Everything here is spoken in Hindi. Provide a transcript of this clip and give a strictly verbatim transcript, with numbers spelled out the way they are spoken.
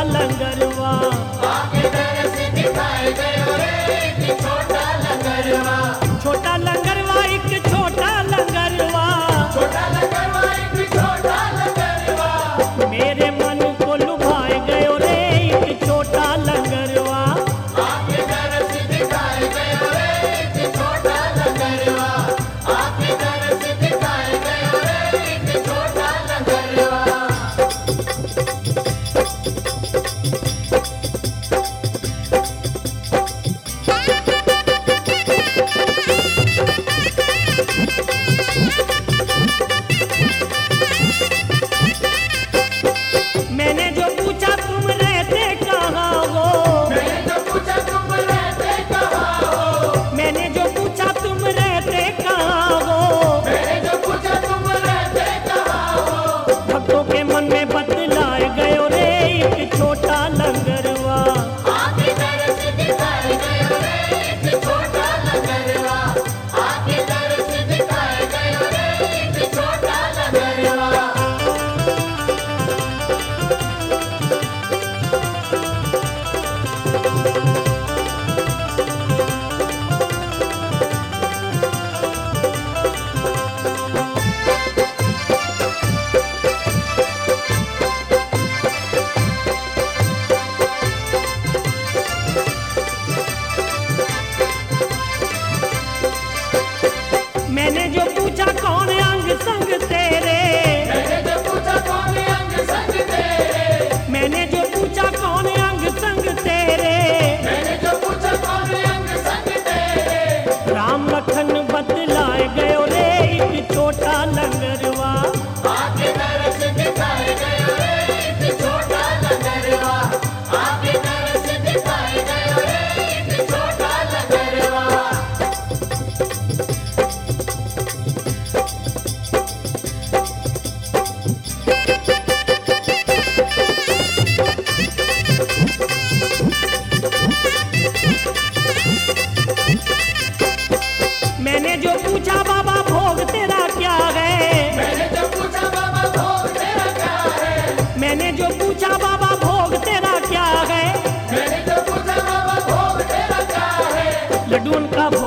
लंगरवा। आके दरस दिखाए गयो रे एक छोटा लंगरवा। छोटा लंगरवा एक छोटा लंगरवा। छोटा लंगरवा एक छोटा लंगरवा। मेरे मन को लुभाए गयो रे एक छोटा लंगरवा। आके दरस दिखाए गयो रे एक छोटा लंगरवा। आके दरस दिखाए गयो रे एक छोटा लंगरवा। मैंने जो पूछा तुम रहते कहाँ हो। मैंने जो पूछा तुम रहते कहाँ हो। मैंने जो पूछा तुम रहते कहाँ हो। मैंने जो पूछा तुम रहते कहाँ हो। भक्तों के मन में बतलाए गयो रे एक छोटा लंगरवा। आके दरस दिखाए गयो रे एक छोटा लंगरवा। आके दरस दिखाए गयो रे एक छोटा लंगरवा। मैंने जो पूछा कौन अंग संग तेरे। मैंने जो पूछा कौन अंग संग तेरे। मैंने जो पूछा कौन अंग संग तेरे। मैंने जो पूछा कौन अंग संग तेरे। राम लखन बतलाए गयो रे एक छोटा लंगरवा। आके दरस दिखाए गयो रे एक छोटा लंगरवा। आके दरस दिखाए गयो रे एक छोटा लंगरवा। मैंने जो पूछा बाबा भोग तेरा क्या है। मैंने जो पूछा बाबा भोग तेरा क्या है। मैंने जो पूछा बाबा भोग तेरा क्या है। मैंने जो पूछा बाबा भोग तेरा क्या है। लड्डू उनका